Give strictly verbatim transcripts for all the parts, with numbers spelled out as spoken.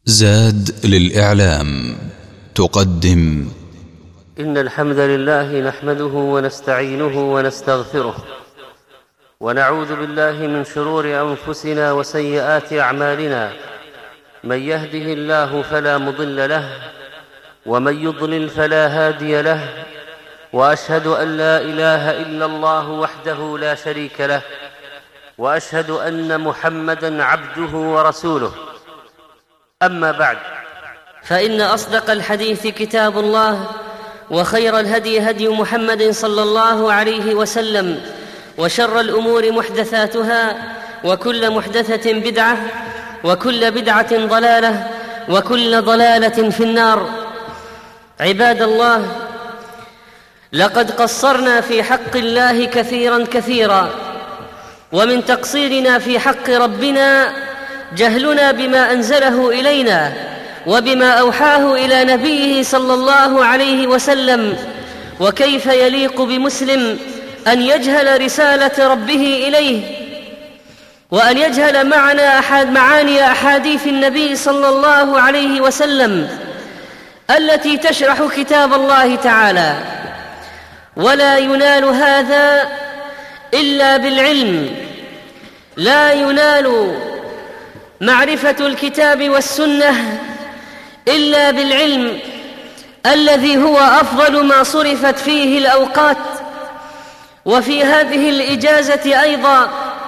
زاد للإعلام تقدم. إن الحمد لله نحمده ونستعينه ونستغفره ونعوذ بالله من شرور أنفسنا وسيئات أعمالنا. من يهده الله فلا مضل له ومن يضلل فلا هادي له، وأشهد أن لا إله إلا الله وحده لا شريك له، وأشهد أن محمدًا عبده ورسوله. أما بعد، فإن أصدق الحديث كتاب الله، وخير الهدي هدي محمد صلى الله عليه وسلم، وشر الأمور محدثاتها، وكل محدثة بدعة، وكل بدعة ضلالة، وكل ضلالة في النار. عباد الله، لقد قصرنا في حق الله كثيرا كثيرا، ومن تقصيرنا في حق ربنا جهلنا بما أنزله إلينا وبما أوحاه إلى نبيه صلى الله عليه وسلم. وكيف يليق بمسلم أن يجهل رسالة ربه إليه، وأن يجهل معنى أحد معاني أحاديث النبي صلى الله عليه وسلم التي تشرح كتاب الله تعالى؟ ولا ينال هذا إلا بالعلم. لا ينال معرفة الكتاب والسنة إلا بالعلم الذي هو أفضل ما صرفت فيه الأوقات. وفي هذه الإجازة أيضا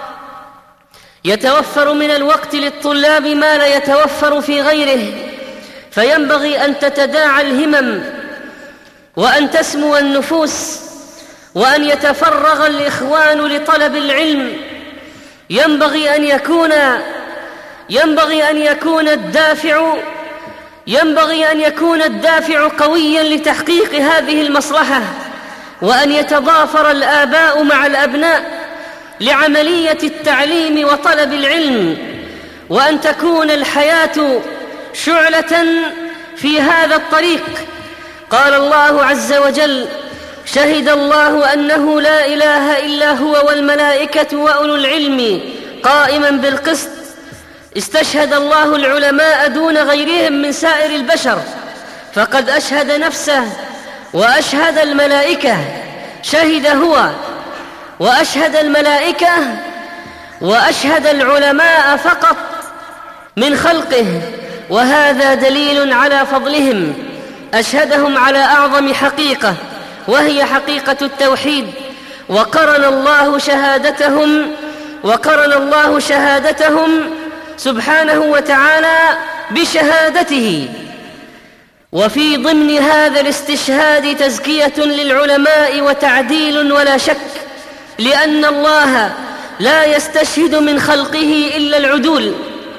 يتوفر من الوقت للطلاب ما لا يتوفر في غيره، فينبغي أن تتداعى الهمم، وأن تسمو النفوس، وأن يتفرغ الإخوان لطلب العلم. ينبغي أن يكون ينبغي أن يكون الدافع ينبغي أن يكون الدافع قويا لتحقيق هذه المصلحة، وأن يتضافر الآباء مع الأبناء لعملية التعليم وطلب العلم، وأن تكون الحياة شعلة في هذا الطريق. قال الله عز وجل: شهد الله أنه لا إله إلا هو والملائكة وأولو العلم قائما بالقسط. استشهد الله العلماء دون غيرهم من سائر البشر، فقد أشهد نفسه وأشهد الملائكة. شهد هو وأشهد الملائكة وأشهد العلماء فقط من خلقه، وهذا دليل على فضلهم. أشهدهم على أعظم حقيقة، وهي حقيقة التوحيد. وقرن الله شهادتهم وقرن الله شهادتهم سبحانه وتعالى بشهادته. وفي ضمن هذا الاستشهاد تزكية للعلماء وتعديل ولا شك، لأن الله لا يستشهد من خلقه إلا العدول.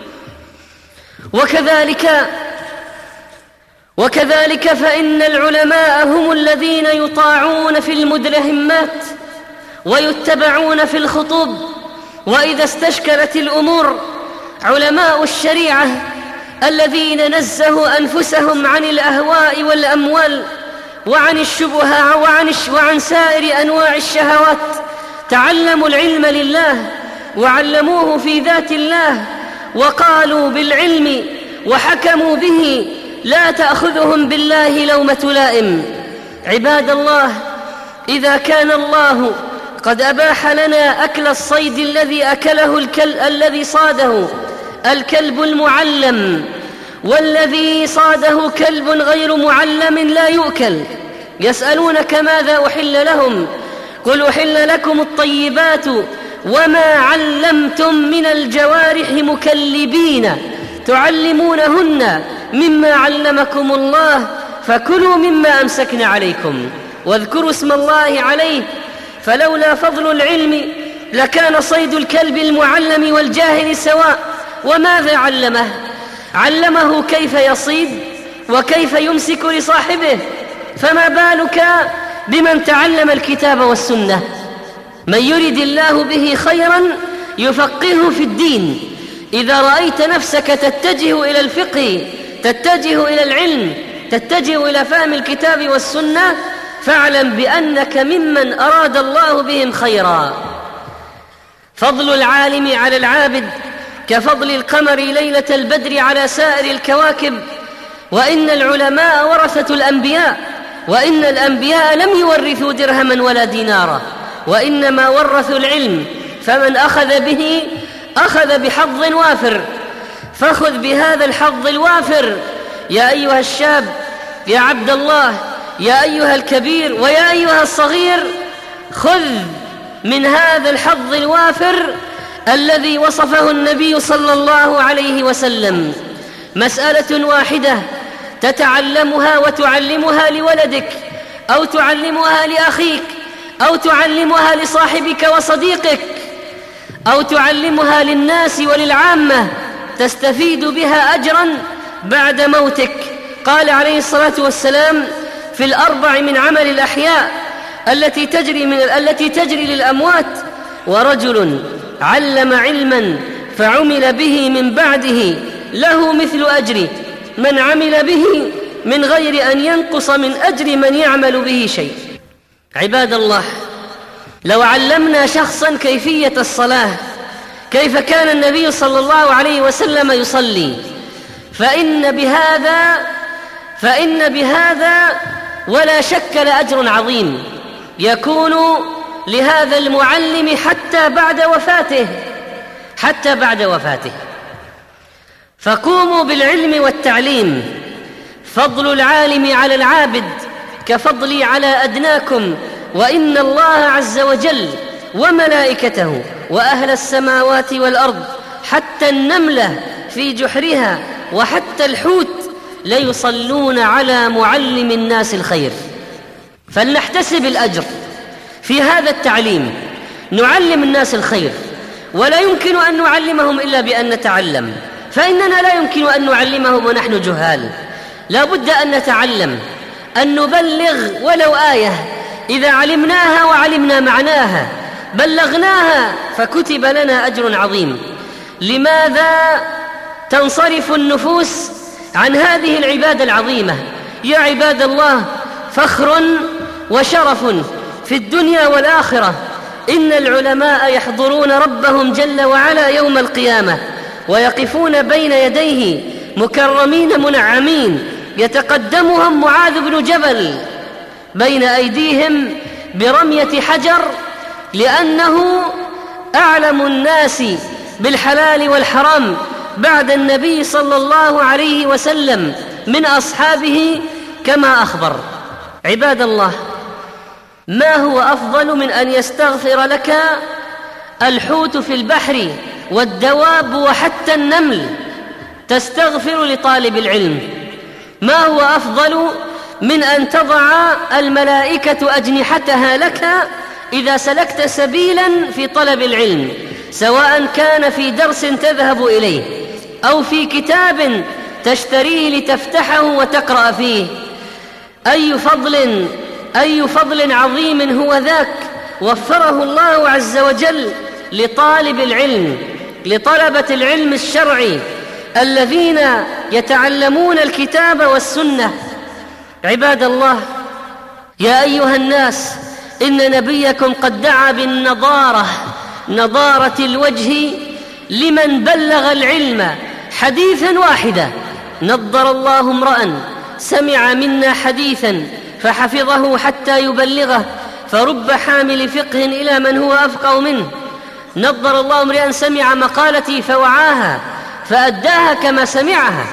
وكذلك وكذلك فإن العلماء هم الذين يطاعون في المدلهمات ويتبعون في الخطوب. وإذا استشكلت الأمور، علماء الشريعة الذين نزهوا أنفسهم عن الأهواء والأموال وعن الشبهة وعن, وعن سائر أنواع الشهوات تعلموا العلم لله وعلموه في ذات الله، وقالوا بالعلم وحكموا به، لا تأخذهم بالله لومة لائم. عباد الله، إذا كان الله قد أباح لنا أكل الصيد الذي أكله الكلب الذي صاده الكلب المعلم، والذي صاده كلب غير معلم لا يؤكل، يسألونك ماذا أحل لهم؟ قل أحل لكم الطيبات وما علمتم من الجوارح مكلبين تعلمونهن مما علمكم الله، فكلوا مما أمسكن عليكم واذكروا اسم الله عليه. فلولا فضل العلم لكان صيد الكلب المعلم والجاهل سواء. وماذا علمه؟ علمه كيف يصيد وكيف يمسك لصاحبه، فما بالك بمن تعلم الكتاب والسنة؟ من يرد الله به خيرا يفقهه في الدين. إذا رأيت نفسك تتجه إلى الفقه، تتجه إلى العلم، تتجه إلى فهم الكتاب والسنة، فاعلم بأنك ممن أراد الله بهم خيرا. فضل العالم على العابد كفضل القمر ليلة البدر على سائر الكواكب. وإن العلماء ورثة الأنبياء، وإن الأنبياء لم يورثوا درهما ولا دينارا، وإنما ورثوا العلم، فمن أخذ به أخذ بحظ وافر، فخذ بهذا الحظ الوافر يا أيها الشاب، يا عبد الله، يا أيها الكبير ويا أيها الصغير، خذ من هذا الحظ الوافر الذي وصفه النبي صلى الله عليه وسلم. مسألة واحدة تتعلمها وتعلمها لولدك، أو تعلمها لأخيك، أو تعلمها لصاحبك وصديقك، أو تعلمها للناس وللعامة، تستفيد بها أجرا بعد موتك. قال عليه الصلاة والسلام في الأربع من عمل الأحياء التي تجري, من التي تجري للأموات: ورجل علم علما فعمل به من بعده له مثل أجر من عمل به من غير أن ينقص من أجر من يعمل به شيء. عباد الله، لو علمنا شخصا كيفية الصلاة، كيف كان النبي صلى الله عليه وسلم يصلي، فإن بهذا فإن بهذا ولا شك لأجر عظيم يكون لهذا المعلم حتى بعد وفاته حتى بعد وفاته فقوموا بالعلم والتعليم. فضل العالم على العابد كفضلي على أدناكم، وإن الله عز وجل وملائكته وأهل السماوات والأرض حتى النملة في جحرها وحتى الحوت ليصلون على معلم الناس الخير. فلنحتسب الأجر في هذا التعليم، نعلم الناس الخير، ولا يمكن أن نعلمهم إلا بأن نتعلم، فإننا لا يمكن أن نعلمهم ونحن جهال. لا بد أن نتعلم، أن نبلغ ولو آية إذا علمناها وعلمنا معناها بلغناها فكتب لنا أجر عظيم. لماذا تنصرف النفوس عن هذه العبادة العظيمة؟ يا عباد الله، فخر وشرف في الدنيا والآخرة إن العلماء يحضرون ربهم جل وعلا يوم القيامة ويقفون بين يديه مكرمين منعمين، يتقدمهم معاذ بن جبل بين أيديهم برمية حجر، لأنه أعلم الناس بالحلال والحرام بعد النبي صلى الله عليه وسلم من أصحابه كما أخبر. عباد الله، ما هو أفضل من أن يستغفر لك الحوت في البحر والدواب وحتى النمل؟ تستغفر لطالب العلم. ما هو أفضل من أن تضع الملائكة أجنحتها لك إذا سلكت سبيلا في طلب العلم، سواء كان في درس تذهب إليه أو في كتاب تشتريه لتفتحه وتقرأ فيه؟ أي فضل أي فضل عظيم هو ذاك وفره الله عز وجل لطالب العلم، لطلبة العلم الشرعي الذين يتعلمون الكتاب والسنة. عباد الله، يا أيها الناس، إن نبيكم قد دعا بالنضارة، نضارة الوجه لمن بلغ العلم حديثا واحدا. نضر الله امرأ سمع منا حديثا فحفظه حتى يبلغه، فرب حامل فقه إلى من هو أفقه منه. نضر الله امرئا سمع مقالتي فوعاها فأداها كما سمعها.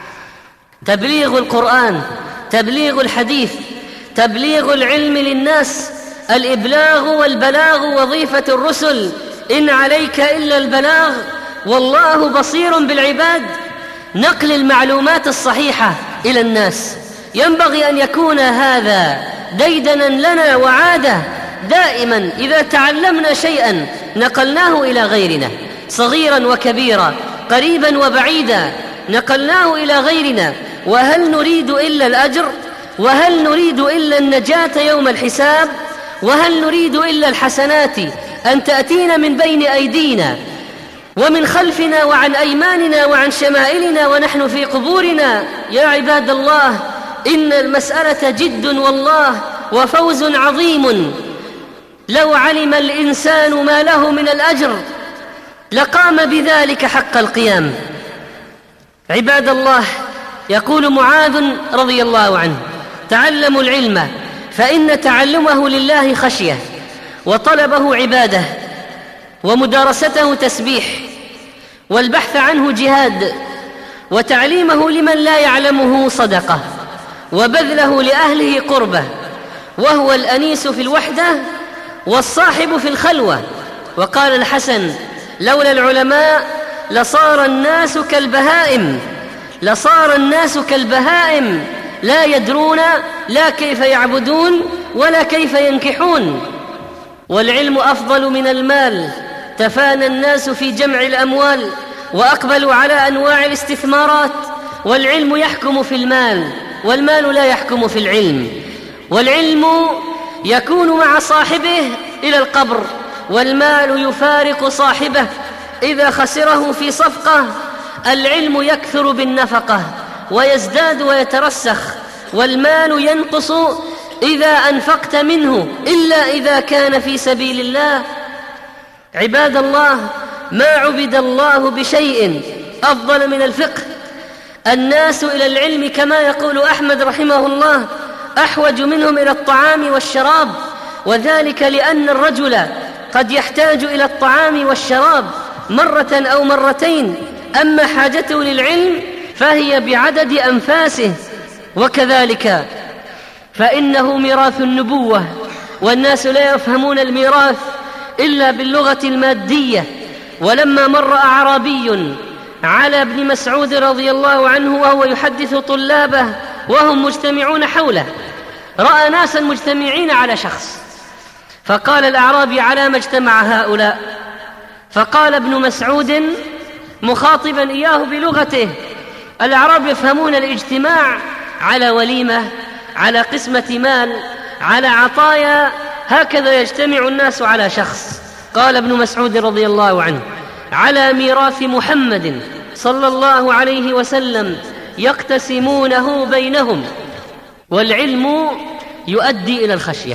تبليغ القرآن، تبليغ الحديث، تبليغ العلم للناس، الإبلاغ والبلاغ وظيفة الرسل. إن عليك إلا البلاغ والله بصير بالعباد. نقل المعلومات الصحيحة إلى الناس، ينبغي أن يكون هذا ديدنا لنا وعادة دائما. إذا تعلمنا شيئا نقلناه إلى غيرنا، صغيرا وكبيرا، قريبا وبعيدا، نقلناه إلى غيرنا. وهل نريد إلا الأجر؟ وهل نريد إلا النجاة يوم الحساب؟ وهل نريد إلا الحسنات أن تأتينا من بين أيدينا ومن خلفنا وعن أيماننا وعن شمائلنا ونحن في قبورنا؟ يا عباد الله، إن المسألة جد والله وفوز عظيم. لو علم الإنسان ما له من الأجر لقام بذلك حق القيام. عباد الله، يقول معاذ رضي الله عنه: تعلموا العلم فإن تعلمه لله خشية، وطلبه عبادة، ومدارسته تسبيح، والبحث عنه جهاد، وتعليمه لمن لا يعلمه صدقة، وبذله لأهله قربة، وهو الأنيس في الوحدة والصاحب في الخلوة. وقال الحسن: لولا العلماء لصار الناس كالبهائم لصار الناس كالبهائم لا يدرون لا كيف يعبدون ولا كيف ينكحون. والعلم أفضل من المال، تفانى الناس في جمع الأموال وأقبلوا على أنواع الاستثمارات، والعلم يحكم في المال والمال لا يحكم في العلم. والعلم يكون مع صاحبه إلى القبر، والمال يفارق صاحبه إذا خسره في صفقة. العلم يكثر بالنفقة ويزداد ويترسخ، والمال ينقص إذا أنفقت منه إلا إذا كان في سبيل الله. عباد الله، ما عبد الله بشيء أفضل من الفقه. الناس إلى العلم كما يقول أحمد رحمه الله أحوج منهم إلى الطعام والشراب، وذلك لأن الرجل قد يحتاج إلى الطعام والشراب مرة أو مرتين، أما حاجته للعلم فهي بعدد أنفاسه. وكذلك فإنه ميراث النبوة، والناس لا يفهمون الميراث إلا باللغة المادية. ولما مر أعرابي على ابن مسعود رضي الله عنه وهو يحدث طلابه وهم مجتمعون حوله، رأى ناسا مجتمعين على شخص، فقال الأعرابي: على ما اجتمع هؤلاء؟ فقال ابن مسعود مخاطبا إياه بلغته: الأعراب يفهمون الاجتماع على وليمة، على قسمة مال، على عطايا، هكذا يجتمع الناس على شخص. قال ابن مسعود رضي الله عنه: على ميراث محمد صلى الله عليه وسلم يقتسمونه بينهم. والعلم يؤدي إلى الخشية،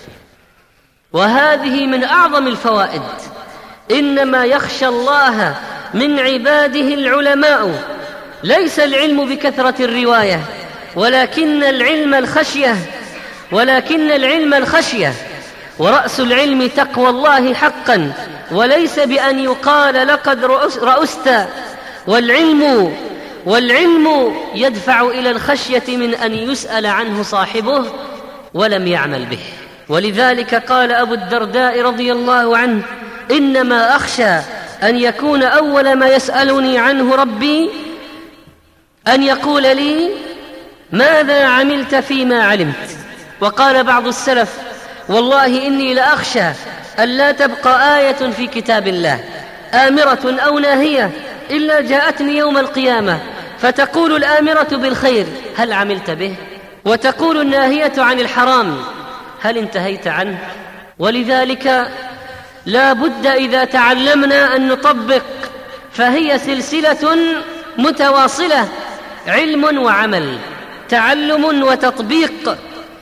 وهذه من أعظم الفوائد. إنما يخشى الله من عباده العلماء، ليس العلم بكثرة الرواية، ولكن العلم الخشية ولكن العلم الخشية ورأس العلم تقوى الله حقا، وليس بأن يقال لقد رأست. والعلم والعلم يدفع إلى الخشية من أن يسأل عنه صاحبه ولم يعمل به. ولذلك قال أبو الدرداء رضي الله عنه: إنما أخشى أن يكون أول ما يسألني عنه ربي أن يقول لي: ماذا عملت فيما علمت؟ وقال بعض السلف: والله إني لأخشى أن لا تبقى آية في كتاب الله آمرة أو ناهية إلا جاءتني يوم القيامة فتقول الآمرة بالخير: هل عملت به؟ وتقول الناهية عن الحرام: هل انتهيت عنه؟ ولذلك لا بد إذا تعلمنا أن نطبق، فهي سلسلة متواصلة: علم وعمل، تعلم وتطبيق.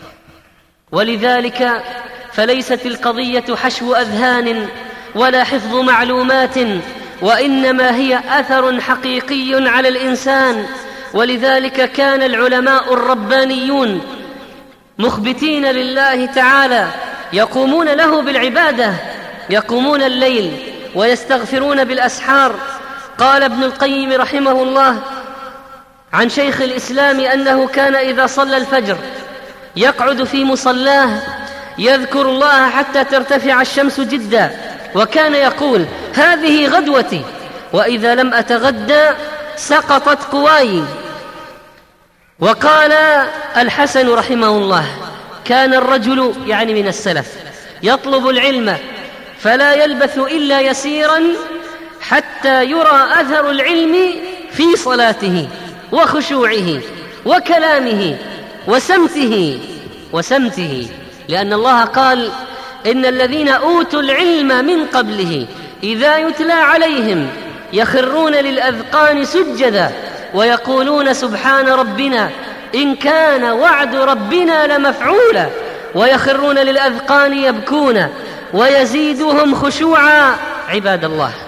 ولذلك فليست القضية حشو أذهان ولا حفظ معلومات، وإنما هي أثر حقيقي على الإنسان. ولذلك كان العلماء الربانيون مخبتين لله تعالى يقومون له بالعبادة، يقومون الليل ويستغفرون بالأسحار. قال ابن القيم رحمه الله عن شيخ الإسلام أنه كان إذا صلى الفجر يقعد في مصلاه يذكر الله حتى ترتفع الشمس جدا، وكان يقول: هذه غدوتي، وإذا لم أتغدى سقطت قواي. وقال الحسن رحمه الله: كان الرجل يعني من السلف يطلب العلم فلا يلبث إلا يسيرا حتى يرى أثر العلم في صلاته وخشوعه وكلامه وسمته وسمته لأن الله قال: إن الذين أوتوا العلم من قبله إذا يتلى عليهم يخرون للأذقان سجدا ويقولون سبحان ربنا إن كان وعد ربنا لمفعولا، ويخرون للأذقان يبكون ويزيدهم خشوعا. عباد الله،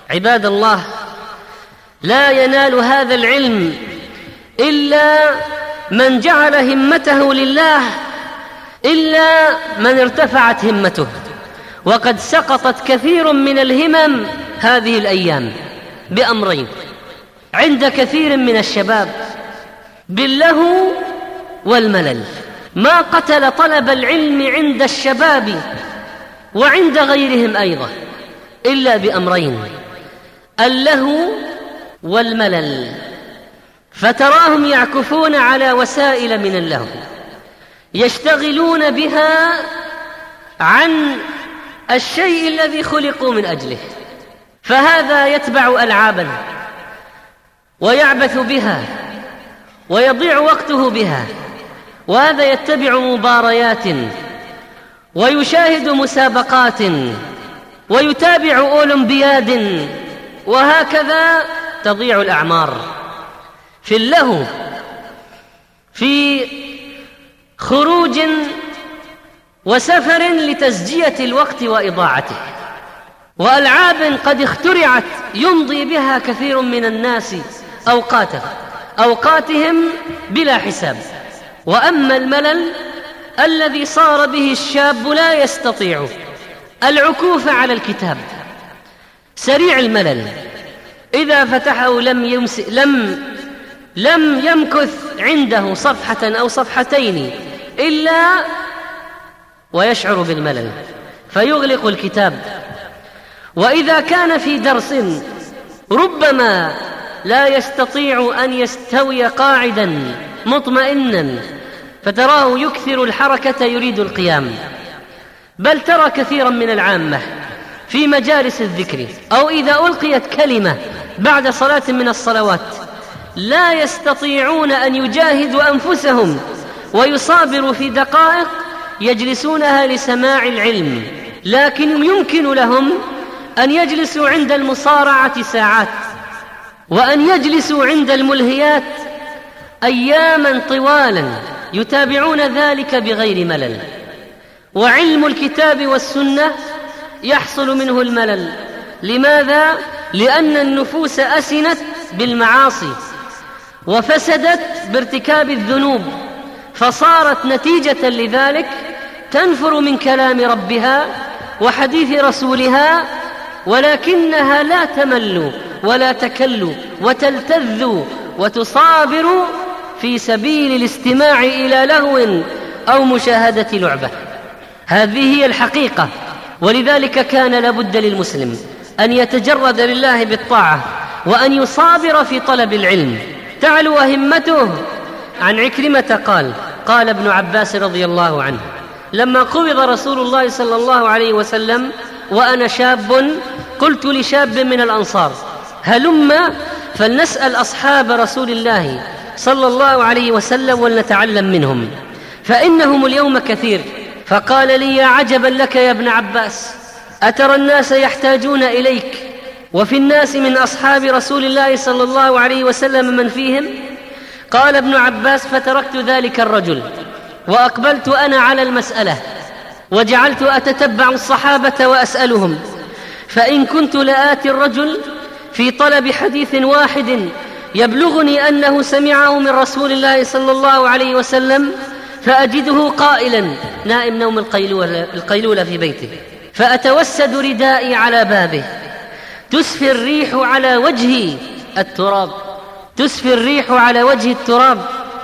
عباد الله، لا ينال هذا العلم إلا من جعل همته لله، إلا من ارتفعت همته. وقد سقطت كثير من الهمم هذه الأيام بأمرين عند كثير من الشباب: باللهو والملل. ما قتل طلب العلم عند الشباب وعند غيرهم أيضا إلا بأمرين: اللهو والملل. فتراهم يعكفون على وسائل من اللهو يشتغلون بها عن الشيء الذي خلقوا من أجله، فهذا يتبع ألعابا ويعبث بها ويضيع وقته بها، وهذا يتبع مباريات ويشاهد مسابقات ويتابع أولمبياد، وهكذا تضيع الأعمار في اللهو، في خروج وسفر لتزجية الوقت وإضاعته، وألعاب قد اخترعت يمضي بها كثير من الناس أوقاته أوقاتهم بلا حساب. وأما الملل الذي صار به الشاب لا يستطيع العكوف على الكتاب، سريع الملل، إذا فتحه لم, يمس... لم... لم يمكث عنده صفحة أو صفحتين إلا ويشعر بالملل فيغلق الكتاب. وإذا كان في درس ربما لا يستطيع أن يستوي قاعدا مطمئنا، فتراه يكثر الحركة يريد القيام. بل ترى كثيرا من العامة في مجالس الذكر أو إذا ألقيت كلمة بعد صلاة من الصلوات لا يستطيعون أن يجاهدوا أنفسهم ويصابروا في دقائق يجلسونها لسماع العلم، لكن يمكن لهم أن يجلسوا عند المصارعة ساعات، وأن يجلسوا عند الملهيات أياما طوالا يتابعون ذلك بغير ملل. وعلم الكتاب والسنة يحصل منه الملل. لماذا؟ لأن النفوس أسنت بالمعاصي وفسدت بارتكاب الذنوب، فصارت نتيجة لذلك تنفر من كلام ربها وحديث رسولها، ولكنها لا تمل ولا تكل وتلتذ وتصابر في سبيل الاستماع إلى لهو أو مشاهدة لعبة. هذه هي الحقيقة. ولذلك كان لابد للمسلم أن يتجرد لله بالطاعة وأن يصابر في طلب العلم تعلو همته. عن عكرمة قال: قال ابن عباس رضي الله عنه: لما قبض رسول الله صلى الله عليه وسلم وأنا شاب، قلت لشاب من الأنصار: هلم فلنسأل أصحاب رسول الله صلى الله عليه وسلم ولنتعلم منهم، فإنهم اليوم كثير. فقال لي: يا عجبا لك يا ابن عباس، أترى الناس يحتاجون إليك وفي الناس من أصحاب رسول الله صلى الله عليه وسلم من فيهم؟ قال ابن عباس: فتركت ذلك الرجل وأقبلت أنا على المسألة، وجعلت أتتبع الصحابة وأسألهم، فإن كنت لآتي الرجل في طلب حديث واحد يبلغني أنه سمعه من رسول الله صلى الله عليه وسلم فأجده قائلا نائم نوم القيلولة, القيلولة في بيته، فأتوسد ردائي على بابه، تسفي الريح على وجهي التراب تسفي الريح على وجه التراب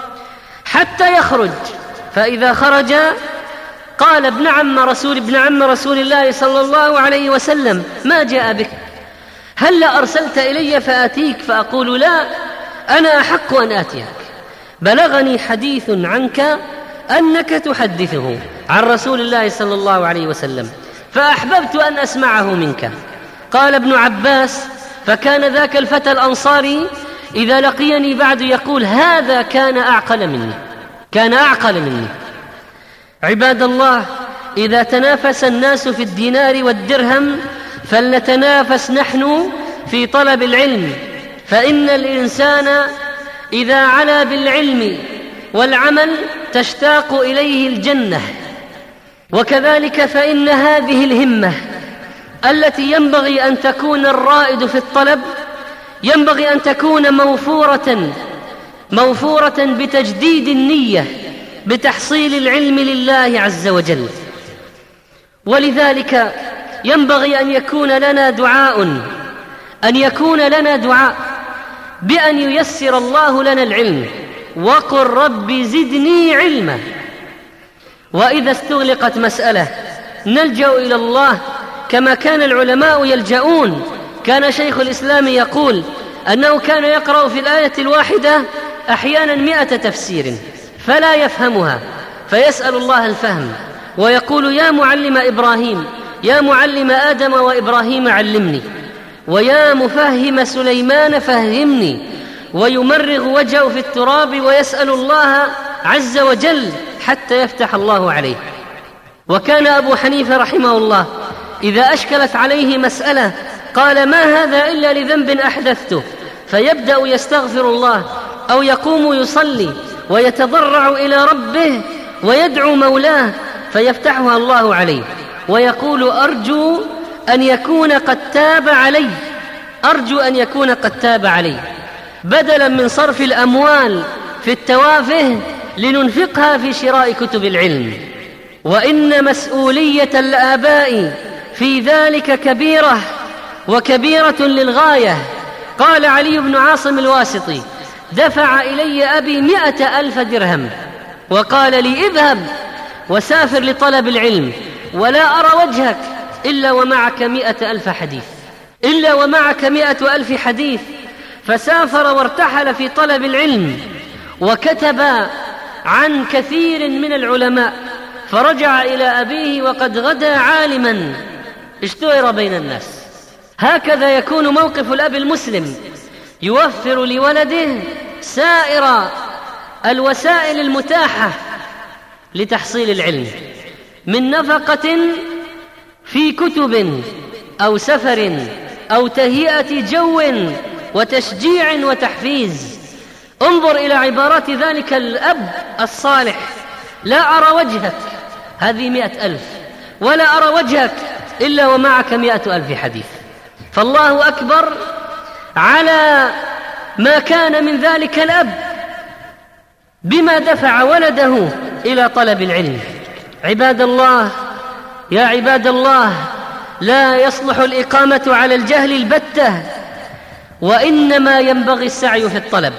حتى يخرج، فإذا خرج قال: ابن عم رسول ابن عم رسول الله صلى الله عليه وسلم، ما جاء بك؟ هل أرسلت إلي فآتيك؟ فأقول: لا، أنا أحق أن آتيك، بلغني حديث عنك أنك تحدثه عن رسول الله صلى الله عليه وسلم، فأحببت أن أسمعه منك. قال ابن عباس: فكان ذاك الفتى الأنصاري إذا لقيني بعد يقول: هذا كان أعقل مني كان أعقل مني عباد الله، إذا تنافس الناس في الدينار والدرهم فلنتنافس نحن في طلب العلم، فإن الإنسان إذا علا بالعلم والعمل تشتاق إليه الجنة، وكذلك فإن هذه الهمة التي ينبغي أن تكون الرائد في الطلب ينبغي أن تكون موفورة موفورة بتجديد النية بتحصيل العلم لله عز وجل. ولذلك ينبغي أن يكون لنا دعاء أن يكون لنا دعاء بأن ييسر الله لنا العلم، وقل رب زدني علما. وإذا استغلقت مسألة نلجأ إلى الله كما كان العلماء يلجؤون. كان شيخ الإسلام يقول أنه كان يقرأ في الآية الواحدة أحيانا مئة تفسير فلا يفهمها، فيسأل الله الفهم ويقول يا معلم إبراهيم يا معلم آدم وإبراهيم علمني، ويا مفهم سليمان فهمني، ويمرغ وجهه في التراب ويسأل الله عز وجل حتى يفتح الله عليه. وكان أبو حنيفة رحمه الله إذا أشكلت عليه مسألة قال ما هذا إلا لذنب أحدثته، فيبدأ يستغفر الله أو يقوم يصلي ويتضرع إلى ربه ويدعو مولاه فيفتحها الله عليه، ويقول أرجو أن يكون قد تاب علي أرجو أن يكون قد تاب علي بدلا من صرف الأموال في التوافه لننفقها في شراء كتب العلم. وإن مسؤولية الآباء في ذلك كبيرة وكبيرة للغاية. قال علي بن عاصم الواسطي دفع إلي أبي مئة ألف درهم وقال لي اذهب وسافر لطلب العلم ولا أرى وجهك إلا ومعك مئة ألف حديث إلا ومعك مئة ألف حديث. فسافر وارتحل في طلب العلم وكتب عن كثير من العلماء، فرجع إلى أبيه وقد غدا عالما اشتهر بين الناس. هكذا يكون موقف الأب المسلم، يوفر لولده سائر الوسائل المتاحة لتحصيل العلم من نفقة في كتب أو سفر أو تهيئة جو وتشجيع وتحفيز. انظر إلى عبارات ذلك الأب الصالح: لا أرى وجهك، هذه مئة ألف، ولا أرى وجهك إلا ومعك مئة ألف حديث. فالله أكبر على ما كان من ذلك الأب بما دفع ولده إلى طلب العلم. عباد الله، يا عباد الله، لا يصلح الإقامة على الجهل البتة، وإنما ينبغي السعي في الطلب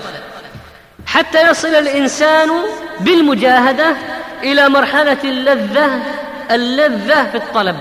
حتى يصل الإنسان بالمجاهدة إلى مرحلة اللذة اللذة في الطلب.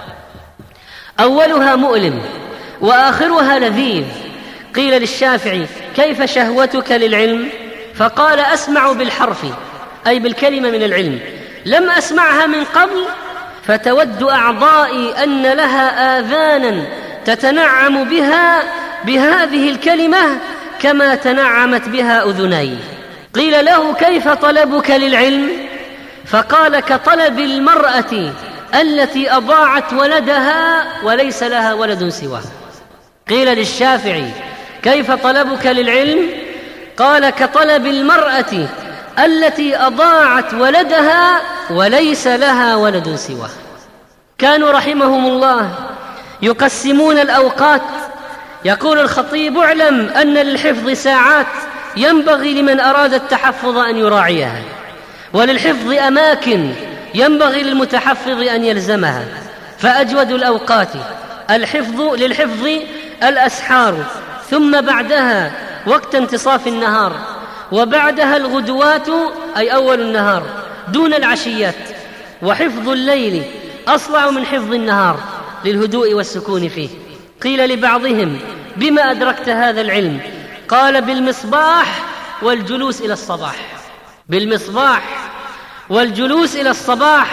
أولها مؤلم وآخرها لذيذ. قيل للشافعي: كيف شهوتك للعلم؟ فقال: أسمع بالحرف، أي بالكلمة من العلم، لم أسمعها من قبل، فتود أعضائي أن لها آذانا تتنعم بها بهذه الكلمة كما تنعمت بها أذناي. قيل له: كيف طلبك للعلم؟ فقال: كطلب المرأة التي أضاعت ولدها وليس لها ولد سواه. قيل للشافعي: كيف طلبك للعلم؟ قال: كطلب المرأة التي أضاعت ولدها وليس لها ولد سواه. كانوا رحمهم الله يقسمون الأوقات. يقول الخطيب: اعلم أن للحفظ ساعات ينبغي لمن أراد التحفظ أن يراعيها، وللحفظ أماكن ينبغي للمتحفظ أن يلزمها، فأجود الأوقات الحفظ للحفظ الأسحار، ثم بعدها وقت انتصاف النهار، وبعدها الغدوات أي أول النهار دون العشيات. وحفظ الليل أصلع من حفظ النهار للهدوء والسكون فيه. قيل لبعضهم: بما أدركت هذا العلم؟ قال: بالمصباح والجلوس إلى الصباح. بالمصباح والجلوس إلى الصباح.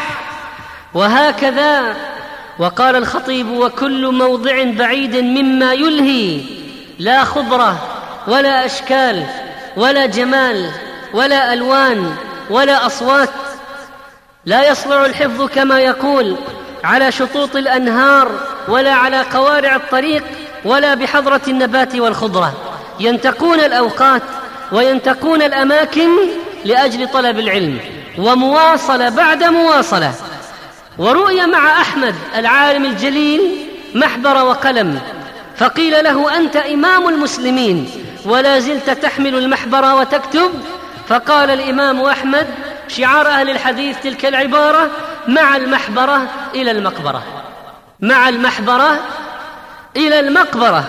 وهكذا. وقال الخطيب: وكل موضع بعيد مما يلهي، لا خضرة ولا أشكال ولا جمال ولا ألوان ولا أصوات. لا يصلح الحفظ كما يقول على شطوط الأنهار ولا على قوارع الطريق ولا بحضرة النبات والخضرة. ينتقون الأوقات وينتقون الأماكن لأجل طلب العلم، ومواصلة بعد مواصلة. ورؤية مع أحمد العالم الجليل محبر وقلم، فقيل له: أنت إمام المسلمين ولا زلت تحمل المحبر وتكتب؟ فقال الإمام أحمد شعار أهل الحديث تلك العبارة: مع المحبرة إلى المقبرة، مع المحبرة إلى المقبرة.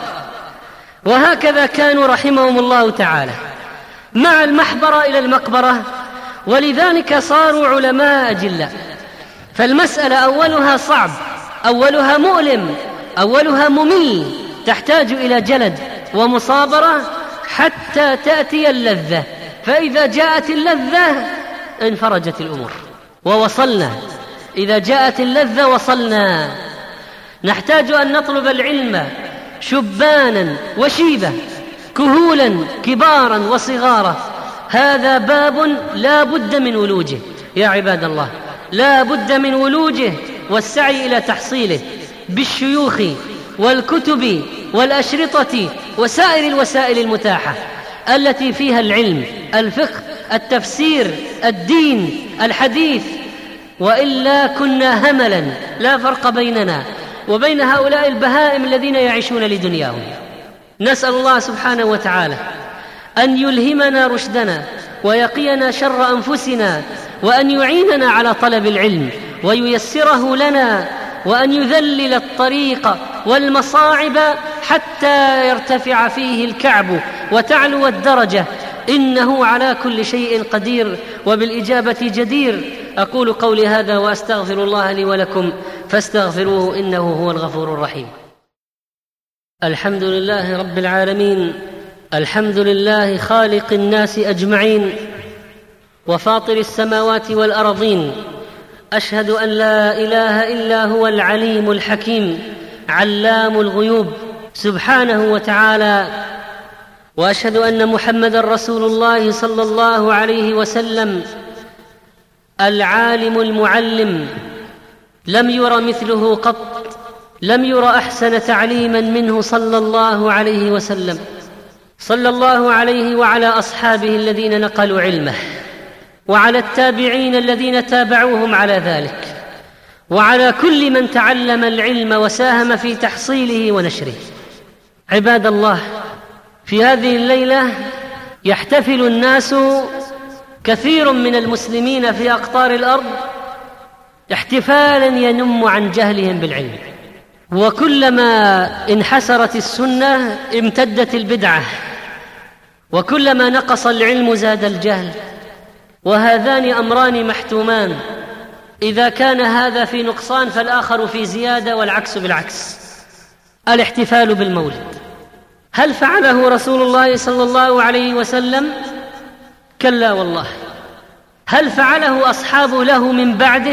وهكذا كانوا رحمهم الله تعالى، مع المحبرة إلى المقبرة، ولذلك صاروا علماء أجلاء. فالمسألة أولها صعب، أولها مؤلم، أولها ممل، تحتاج إلى جلد ومصابرة حتى تأتي اللذة، فإذا جاءت اللذة انفرجت الأمور ووصلنا. إذا جاءت اللذة وصلنا. نحتاج أن نطلب العلم شبانا وشيبة، كهولا كبارا وصغارا. هذا باب لا بد من ولوجه يا عباد الله، لا بد من ولوجه والسعي إلى تحصيله بالشيوخ والكتب والأشرطة وسائر الوسائل المتاحة التي فيها العلم، الفقه، التفسير، الدين، الحديث. وإلا كنا هملا، لا فرق بيننا وبين هؤلاء البهائم الذين يعيشون لدنياهم. نسأل الله سبحانه وتعالى أن يلهمنا رشدنا ويقينا شر أنفسنا، وأن يعيننا على طلب العلم وييسره لنا، وأن يذلل الطريق والمصاعب حتى يرتفع فيه الكعب وتعلو الدرجة، إنه على كل شيء قدير وبالإجابة جدير. أقول قولي هذا وأستغفر الله لي ولكم فاستغفروه إنه هو الغفور الرحيم. الحمد لله رب العالمين، الحمد لله خالق الناس أجمعين وفاطر السماوات والأرضين. أشهد أن لا إله إلا هو العليم الحكيم علام الغيوب سبحانه وتعالى، وأشهد أن محمدًا رسول الله صلى الله عليه وسلم العالم المعلم، لم ير مثله قط، لم ير أحسن تعليما منه صلى الله عليه وسلم. صلى الله عليه وعلى أصحابه الذين نقلوا علمه، وعلى التابعين الذين تابعوهم على ذلك، وعلى كل من تعلم العلم وساهم في تحصيله ونشره. عباد الله، في هذه الليلة يحتفل الناس، كثير من المسلمين في أقطار الأرض، احتفالا ينم عن جهلهم بالعلم. وكلما انحسرت السنة امتدت البدعة، وكلما نقص العلم زاد الجهل، وهذان أمران محتومان، إذا كان هذا في نقصان فالآخر في زيادة، والعكس بالعكس. الاحتفال بالمولد، هل فعله رسول الله صلى الله عليه وسلم؟ كلا والله. هل فعله أصحاب له من بعده؟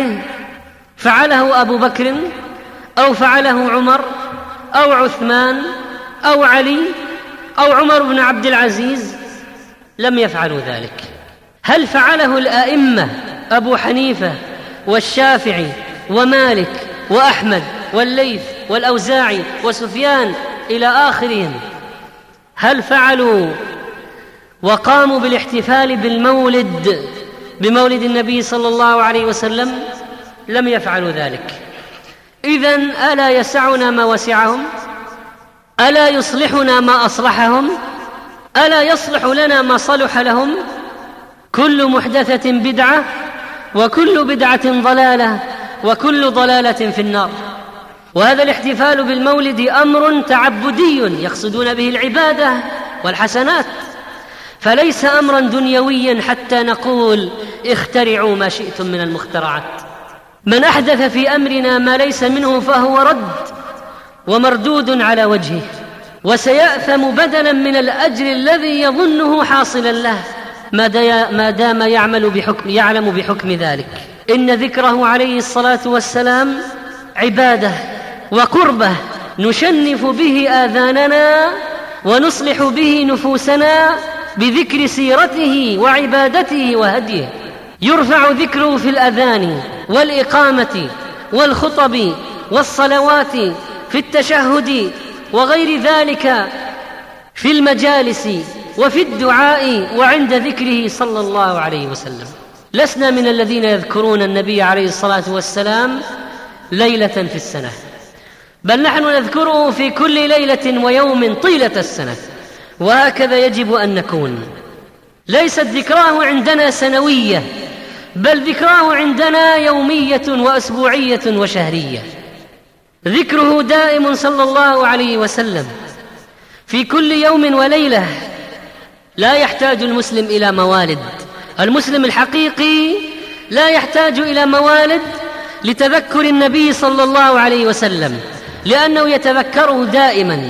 فعله أبو بكر أو فعله عمر أو عثمان أو علي أو عمر بن عبد العزيز؟ لم يفعلوا ذلك. هل فعله الأئمة أبو حنيفة والشافعي ومالك وأحمد والليث والأوزاعي وسفيان إلى آخرهم؟ هل فعلوا وقاموا بالاحتفال بالمولد بمولد النبي صلى الله عليه وسلم؟ لم يفعلوا ذلك. إذن ألا يسعنا ما وسعهم؟ ألا يصلحنا ما أصلحهم؟ ألا يصلح لنا ما صلح لهم؟ كل محدثة بدعة، وكل بدعة ضلالة، وكل ضلالة في النار. وهذا الاحتفال بالمولد أمر تعبدي يقصدون به العبادة والحسنات، فليس أمرا دنيويا حتى نقول اخترعوا ما شئتم من المخترعات. من أحدث في أمرنا ما ليس منه فهو رد ومردود على وجهه، وسيأثم بدلا من الأجر الذي يظنه حاصلا له ما دام يعمل بحكم يعلم بحكم ذلك. إن ذكره عليه الصلاة والسلام عبادة وقربة نشنف به آذاننا ونصلح به نفوسنا بذكر سيرته وعبادته وهديه. يرفع ذكره في الأذان والإقامة والخطب والصلوات، في التشهد وغير ذلك، في المجالس وفي الدعاء وعند ذكره صلى الله عليه وسلم. لسنا من الذين يذكرون النبي عليه الصلاة والسلام ليلة في السنة، بل نحن نذكره في كل ليلة ويوم طيلة السنة، وهكذا يجب أن نكون. ليست ذكراه عندنا سنوية، بل ذكراه عندنا يومية وأسبوعية وشهرية. ذكره دائم صلى الله عليه وسلم في كل يوم وليلة. لا يحتاج المسلم إلى موالد. المسلم الحقيقي لا يحتاج إلى موالد لتذكر النبي صلى الله عليه وسلم، لأنه يتذكره دائما.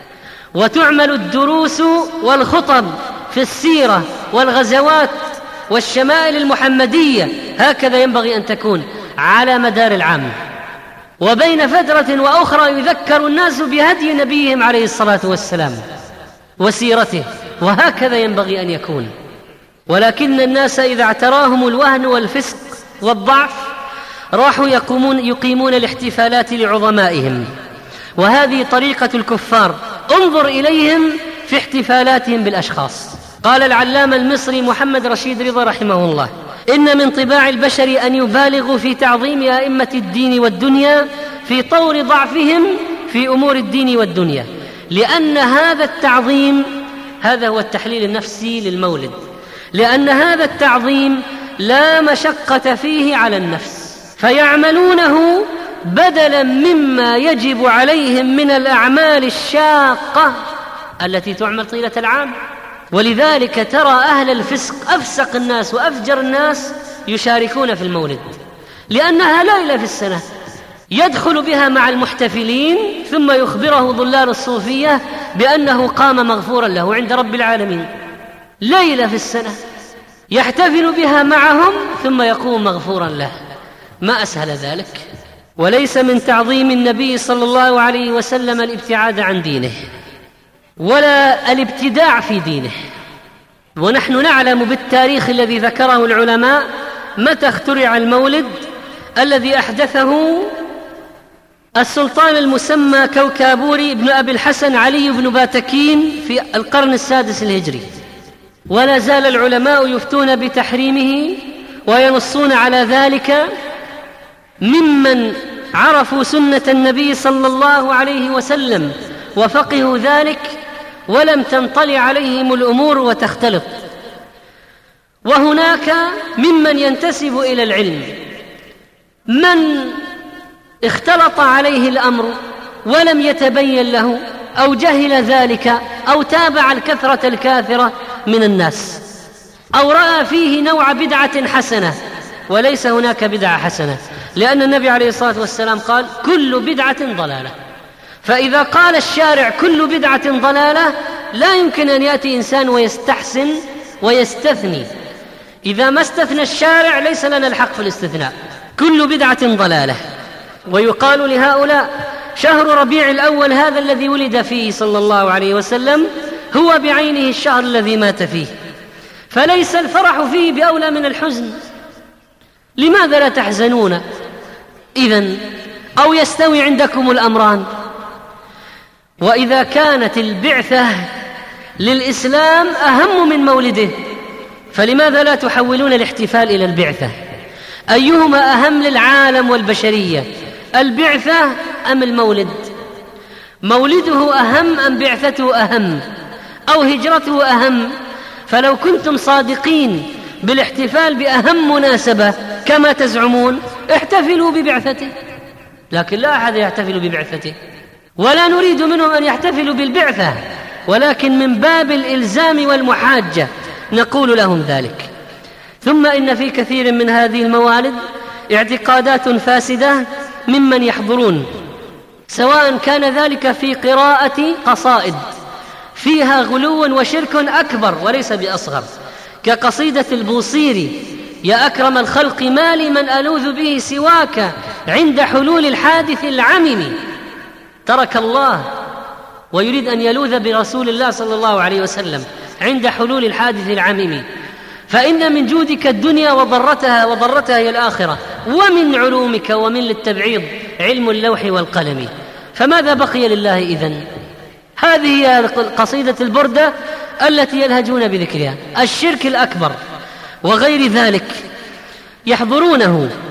وتعمل الدروس والخطب في السيرة والغزوات والشمائل المحمدية، هكذا ينبغي أن تكون على مدار العام. وبين فترة وأخرى يذكر الناس بهدي نبيهم عليه الصلاة والسلام وسيرته، وهكذا ينبغي أن يكون. ولكن الناس إذا اعتراهم الوهن والفسق والضعف راحوا يقومون يقيمون الاحتفالات لعظمائهم، وهذه طريقة الكفار. انظر إليهم في احتفالاتهم بالأشخاص. قال العلامة المصري محمد رشيد رضا رحمه الله: إن من طباع البشر أن يبالغوا في تعظيم أئمة الدين والدنيا في طور ضعفهم في أمور الدين والدنيا، لأن هذا التعظيم، هذا هو التحليل النفسي للمولد، لأن هذا التعظيم لا مشقة فيه على النفس، فيعملونه بدلا مما يجب عليهم من الأعمال الشاقة التي تعمل طيلة العام. ولذلك ترى أهل الفسق أفسق الناس وأفجر الناس يشاركون في المولد، لأنها ليلة في السنة يدخل بها مع المحتفلين، ثم يخبره ضلال الصوفية بأنه قام مغفورا له عند رب العالمين. ليلة في السنة يحتفل بها معهم ثم يقوم مغفورا له. ما أسهل ذلك. وليس من تعظيم النبي صلى الله عليه وسلم الابتعاد عن دينه ولا الابتداع في دينه. ونحن نعلم بالتاريخ الذي ذكره العلماء متى اخترع المولد الذي أحدثه السلطان المسمى كوكابوري بن أبي الحسن علي بن باتكين في القرن السادس الهجري، ولا زال العلماء يفتون بتحريمه وينصون على ذلك ممن عرفوا سنة النبي صلى الله عليه وسلم وفقهوا ذلك ولم تنطلي عليهم الأمور وتختلط. وهناك ممن ينتسب إلى العلم من اختلط عليه الأمر ولم يتبين له أو جهل ذلك أو تابع الكثرة الكاثرة من الناس أو رأى فيه نوع بدعة حسنة، وليس هناك بدعة حسنة، لأن النبي عليه الصلاة والسلام قال: كل بدعة ضلالة. فإذا قال الشارع كل بدعة ضلالة لا يمكن أن يأتي إنسان ويستحسن ويستثني. إذا ما استثنى الشارع ليس لنا الحق في الاستثناء. كل بدعة ضلالة. ويقال لهؤلاء: شهر ربيع الأول هذا الذي ولد فيه صلى الله عليه وسلم هو بعينه الشهر الذي مات فيه، فليس الفرح فيه بأولى من الحزن. لماذا لا تحزنون إذن؟ أو يستوي عندكم الأمران؟ وإذا كانت البعثة للإسلام أهم من مولده، فلماذا لا تحولون الاحتفال إلى البعثة؟ أيهما أهم للعالم والبشرية، البعثة أم المولد؟ مولده أهم أم بعثته أهم أو هجرته أهم؟ فلو كنتم صادقين بالاحتفال بأهم مناسبة كما تزعمون احتفلوا ببعثته، لكن لا أحد يحتفل ببعثته، ولا نريد منهم أن يحتفلوا بالبعثة، ولكن من باب الإلزام والمحاجة نقول لهم ذلك. ثم إن في كثير من هذه الموالد اعتقادات فاسدة ممن يحضرون، سواء كان ذلك في قراءة قصائد فيها غلو وشرك أكبر وليس بأصغر، كقصيدة البوصيري: يا أكرم الخلق ما لي من ألوذ به سواك عند حلول الحادث العمم. ترك الله ويريد أن يلوذ برسول الله صلى الله عليه وسلم عند حلول الحادث العمم. فإن من جودك الدنيا وضرتها، وضرتها هي الآخرة، ومن علومك ومن للتبعيض علم اللوح والقلم. فماذا بقي لله إذن؟ هذه هي قصيدة البردة التي يلهجون بذكرها. الشرك الأكبر وغير ذلك يحضرونه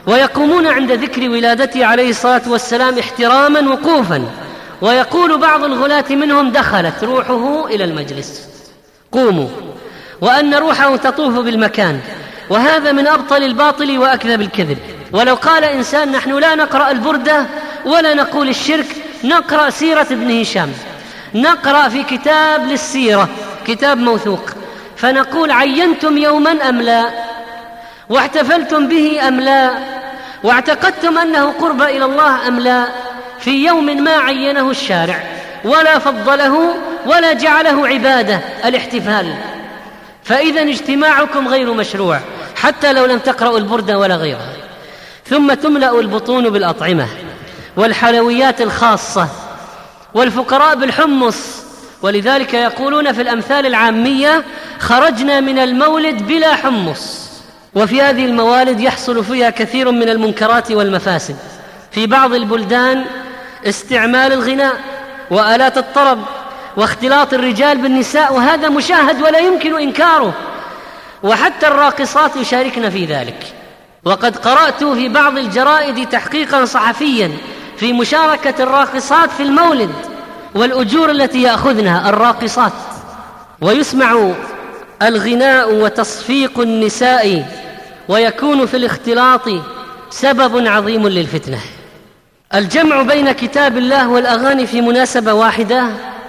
ويقومون عند ذكر ولادته عليه الصلاة والسلام احتراما وقوفا، ويقول بعض الغلاة منهم: دخلت روحه إلى المجلس، قوموا، وأن روحه تطوف بالمكان. وهذا من أبطل الباطل وأكذب الكذب. ولو قال إنسان: نحن لا نقرأ البردة ولا نقول الشرك، نقرأ سيرة ابن هشام، نقرأ في كتاب للسيرة، كتاب موثوق، فنقول: عينتم يوما أم لا؟ واحتفلتم به أم لا؟ واعتقدتم أنه قرب إلى الله أم لا؟ في يوم ما عينه الشارع ولا فضله ولا جعله عبادة الاحتفال، فإذا اجتماعكم غير مشروع حتى لو لم تقرأوا البردة ولا غيرها. ثم تملأ البطون بالأطعمة والحلويات الخاصة، والفقراء بالحمص. ولذلك يقولون في الأمثال العامية: خرجنا من المولد بلا حمص. وفي هذه الموالد يحصل فيها كثير من المنكرات والمفاسد. في بعض البلدان استعمال الغناء وآلات الطرب واختلاط الرجال بالنساء، وهذا مشاهد ولا يمكن إنكاره، وحتى الراقصات يشاركن في ذلك. وقد قرأت في بعض الجرائد تحقيقا صحفيا في مشاركة الراقصات في المولد والأجور التي يأخذنها الراقصات. ويسمع الغناء وتصفيق النساء، ويكون في الاختلاط سبب عظيم للفتنة. الجمع بين كتاب الله والأغاني في مناسبة واحدة،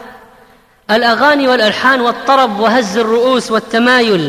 الأغاني والألحان والطرب وهز الرؤوس والتمايل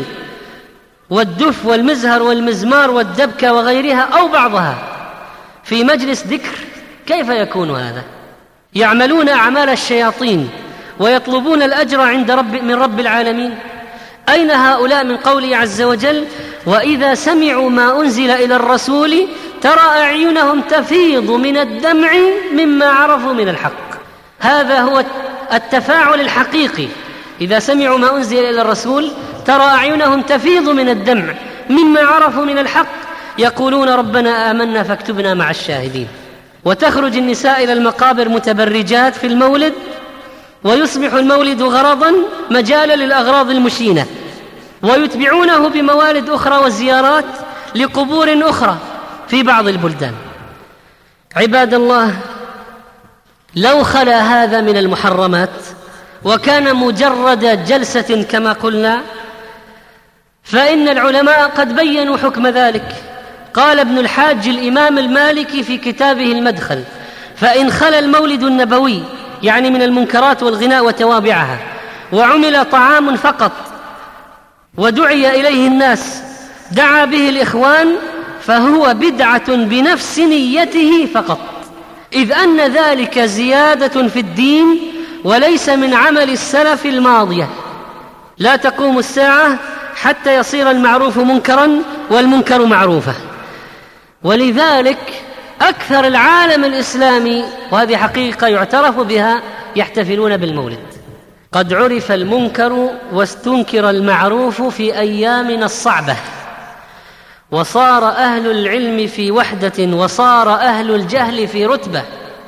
والدف والمزهر والمزمار والدبكة وغيرها أو بعضها في مجلس ذكر، كيف يكون هذا؟ يعملون أعمال الشياطين ويطلبون الأجر عند رب من رب العالمين. أين هؤلاء من قوله عز وجل: وإذا سمعوا ما أنزل إلى الرسول ترى أعينهم تفيض من الدمع مما عرفوا من الحق. هذا هو التفاعل الحقيقي. إذا سمعوا ما أنزل إلى الرسول ترى أعينهم تفيض من الدمع مما عرفوا من الحق، يقولون: ربنا آمنا فاكتبنا مع الشاهدين. وتخرج النساء إلى المقابر متبرجات في المولد، ويصبح المولد غرضا مجالا للأغراض المشينة، ويتبعونه بموالد أخرى وزيارات لقبور أخرى في بعض البلدان. عباد الله، لو خلا هذا من المحرمات وكان مجرد جلسة كما قلنا، فإن العلماء قد بيّنوا حكم ذلك. قال ابن الحاج الإمام المالكي في كتابه المدخل: فإن خلا المولد النبوي، يعني من المنكرات والغناء وتوابعها، وعمل طعام فقط ودعي إليه الناس دعا به الإخوان، فهو بدعة بنفس نيته فقط، إذ أن ذلك زيادة في الدين وليس من عمل السلف الماضية. لا تقوم الساعة حتى يصير المعروف منكرا والمنكر معروفا. ولذلك أكثر العالم الإسلامي، وهذه حقيقة يعترف بها، يحتفلون بالمولد. قد عرف المنكر واستنكر المعروف في أيامنا الصعبة، وصار أهل العلم في وحدة وصار أهل الجهل في رتبة،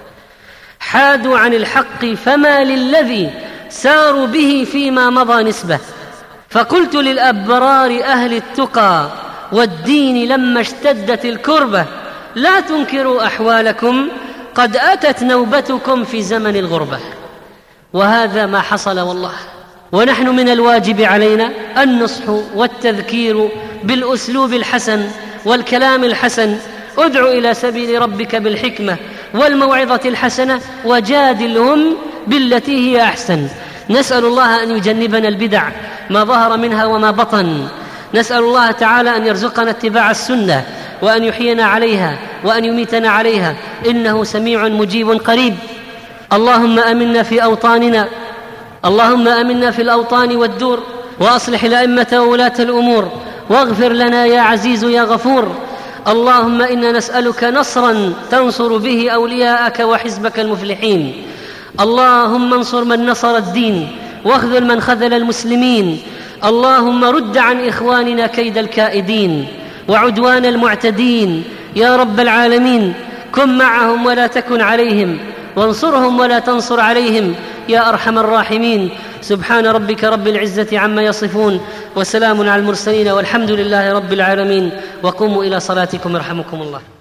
حادوا عن الحق فما للذي ساروا به فيما مضى نسبة. فقلت للأبرار أهل التقى والدين لما اشتدت الكربة: لا تنكروا أحوالكم، قد أتت نوبتكم في زمن الغربة. وهذا ما حصل والله. ونحن من الواجب علينا النصح والتذكير بالأسلوب الحسن والكلام الحسن. ادع إلى سبيل ربك بالحكمة والموعظة الحسنة وجادلهم بالتي هي أحسن. نسأل الله أن يجنبنا البدع ما ظهر منها وما بطن. نسأل الله تعالى أن يرزقنا اتباع السنة، وأن يحيينا عليها وأن يميتنا عليها، إنه سميع مجيب قريب. اللهم آمنا في أوطاننا، اللهم آمنا في الأوطان والدور، وأصلح الأئمة وولاة الأمور، واغفر لنا يا عزيز يا غفور. اللهم إنا نسألك نصرا تنصر به أولياءك وحزبك المفلحين. اللهم انصر من نصر الدين، واخذل من خذل المسلمين. اللهم رد عن إخواننا كيد الكائدين وعدوان المعتدين يا رب العالمين. كن معهم ولا تكن عليهم، وانصرهم ولا تنصر عليهم يا أرحم الراحمين. سبحان ربك رب العزة عما يصفون وسلام على المرسلين والحمد لله رب العالمين. وقوموا إلى صلاتكم يرحمكم الله.